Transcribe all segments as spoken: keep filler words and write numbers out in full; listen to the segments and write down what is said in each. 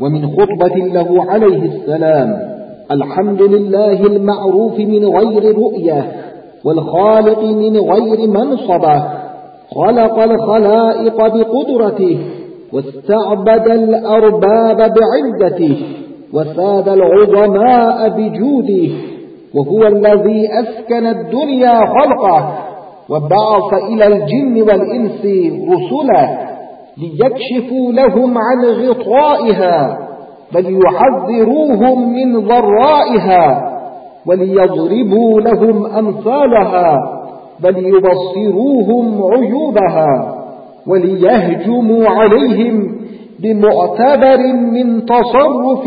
ومن خطبة له عليه السلام: الحمد لله المعروف من غير رؤية، والخالق من غير منصبة، خلق الخلائق بقدرته، واستعبد الأرباب بعزته، وساد العظماء بجوده، وهو الذي أسكن الدنيا خلقه، وبعث إلى الجن والإنس رسله ليكشفوا لهم عن غطائها، بل يحذروهم من ضرائها، وليضربوا لهم أمثالها، بل يبصروهم عيوبها، وليهجموا عليهم بمعتبر من تصرف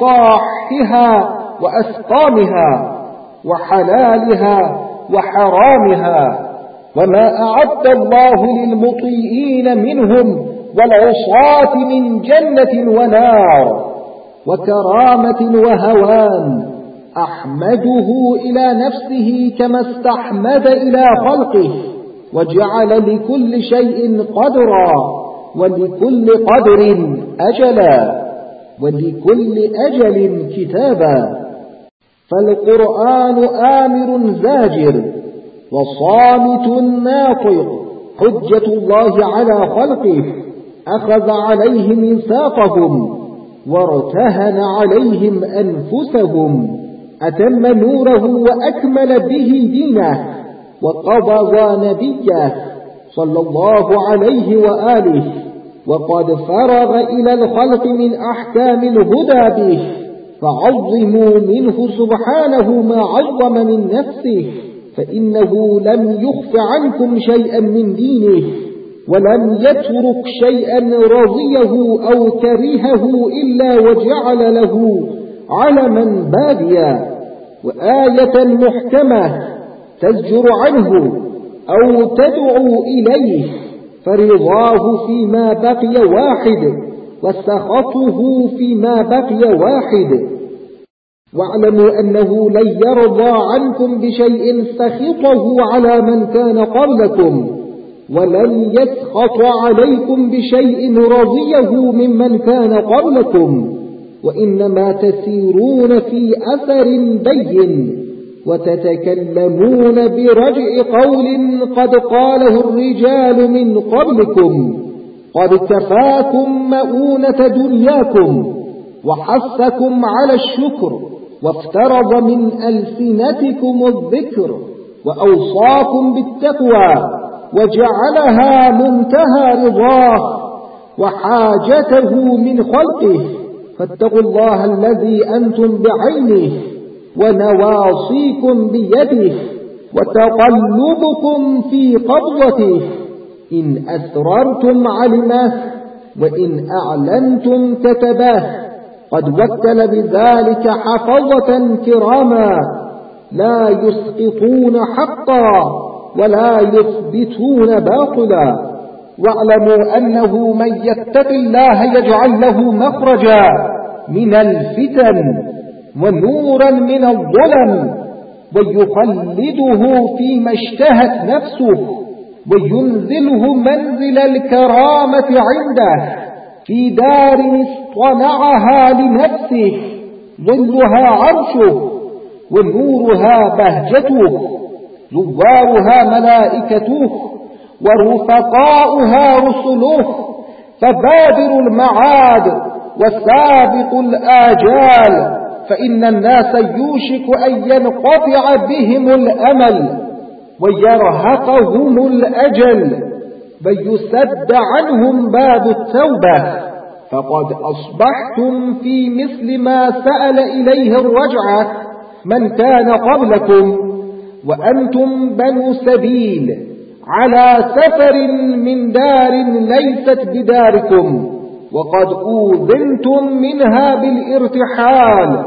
مصاحها وأسقامها وحلالها وحرامها. وما أعد الله للمطيئين منهم والعصاة من جنة ونار وكرامة وهوان، أحمده إلى نفسه كما استحمد إلى خلقه، وجعل لكل شيء قدرا، ولكل قدر أجلا، ولكل أجل كتابا. فالقرآن آمر زاجر وصامت ناطق، حجة الله على خلقه، أخذ عليه ميثاقهم وارتهن عليهم أنفسهم، أتم نوره وأكمل به دينه، وقضى نبيه صلى الله عليه وآله، وقد فرغ إلى الخلق من أحكام الهدى به، فعظموا منه سبحانه ما عظم من نفسه، فإنه لم يخف عنكم شيئا من دينه، ولم يترك شيئا رضيه أو كرهه إلا وجعل له علما باديا وآية محكمة تزجر عنه أو تدعو إليه، فرضاه فيما بقي واحد، وسخطه فيما بقي واحد. واعلموا أنه لن يرضى عنكم بشيء سخطه على من كان قبلكم، ولن يسخط عليكم بشيء رضيه ممن كان قبلكم، وإنما تسيرون في أثر بين، وتتكلمون برجع قول قد قاله الرجال من قبلكم، قد كفاكم مؤونة دنياكم، وحثكم على الشكر، وافترض من ألسنتكم الذكر، وأوصاكم بالتقوى، وجعلها منتهى رضاه وحاجته من خلقه، فاتقوا الله الذي أنتم بعينه ونواصيكم بيده وتقلبكم في قبضته، إن أسررتم علمه، وإن أعلنتم كتبه، قد وكل بذلك حفظة كراما لا يسقطون حقا ولا يثبتون باطلا. واعلموا أنه من يتق الله يجعل له مخرجا من الفتن ونورا من الظلم، ويخلده فيما اشتهت نفسه، وينزله منزل الكرامة عنده في دار اصطنعها لنفسه، ظلها عرشه، ونورها بهجته، زوارها ملائكته، ورفقاؤها رسله، فبادروا المعاد وسابقوا الآجال، فإن الناس يوشك أن ينقطع بهم الأمل ويرهقهم الأجل، بل يسد عنهم باب التوبة، فقد أصبحتم في مثل ما سأل إليه الرجعة من كان قبلكم، وأنتم بنو سبيل على سفر من دار ليست بداركم، وقد أوذنتم منها بالارتحال،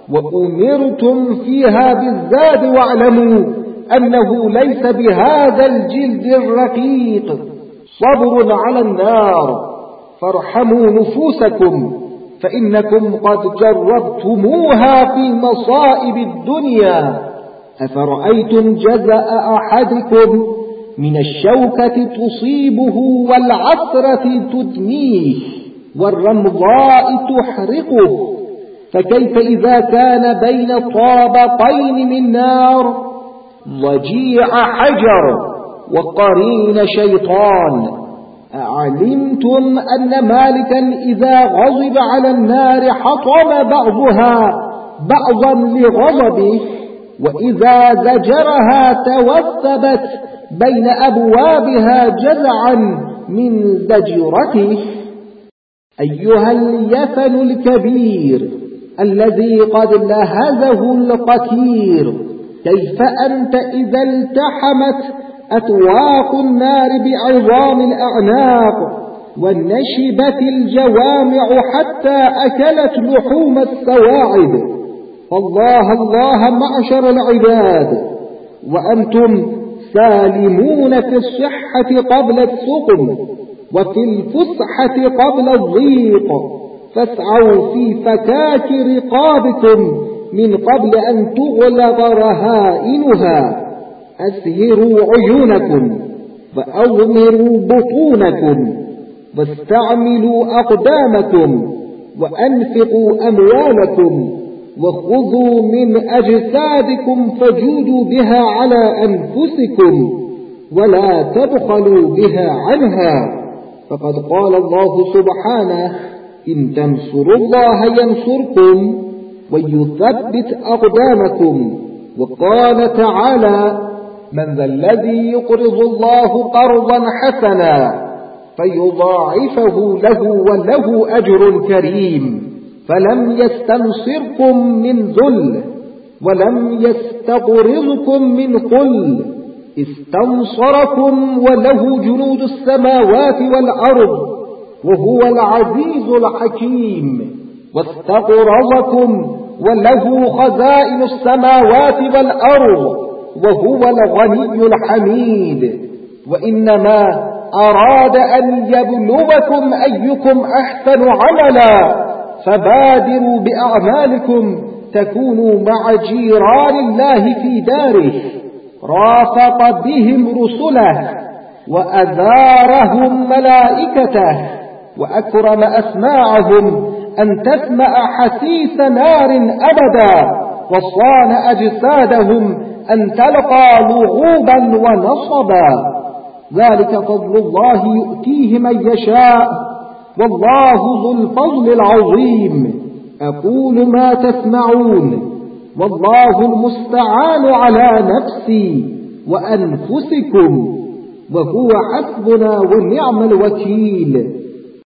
وأمرتم فيها بالزاد، واعلموا أنه ليس بهذا الجلد الرقيق صبر على النار، فارحموا نفوسكم، فإنكم قد جربتموها في مصائب الدنيا. أفرأيتم جزاء أحدكم من الشوكة تصيبه والعثرة تدنيه، والرمضاء تحرقه، فكيف إذا كان بين طابقين من نار ضجيع حجر وقرين شيطان؟ أعلمتم أن مالكا إذا غضب على النار حطم بعضها بعضا لغضبه، وإذا زجرها توثبت بين أبوابها جزعا من زجرته. أيها اليفن الكبير الذي قد لهزه القتير، كيف أنت إذا التحمت أتواق النار بعظام الأعناق ونشبت الجوامع حتى أكلت لحوم السواعد؟ فالله الله معشر العباد، وأنتم سالمون في الصحة قبل السقم وفي الفسحة قبل الضيق، فاسعوا في فكاك رقابكم من قبل أن تغلق رهائنها. أسهروا عيونكم وأغمروا بطونكم واستعملوا أقدامكم وأنفقوا أموالكم وخذوا من أجسادكم فجودوا بها على أنفسكم ولا تبخلوا بها عنها، فقد قال الله سبحانه: إن تنصروا الله ينصركم ويثبت أقدامكم. وقال تعالى: من ذا الذي يقرض الله قرضا حسنا فيضاعفه له وله أجر كريم. فلم يستنصركم من ذل ولم يستقرضكم من قل، استنصركم وله جنود السماوات والأرض وهو العزيز الحكيم، واستقرضكم وله خزائن السماوات والأرض وهو الغني الحميد، وإنما أراد أن يبلوكم أيكم أحسن عملا، فبادروا بأعمالكم تكونوا مع جيران الله في داره. رافق بهم رسله وأذارهم ملائكته وأكرم أسماعهم أن تسمع حسيس نار أبدا، وصان أجسادهم أن تلقى لغوبا ونصبا. ذلك فضل الله يؤتيه من يشاء والله ذو الفضل العظيم. أقول ما تسمعون والله المستعان على نفسي وأنفسكم، وهو حسبنا ونعم الوكيل.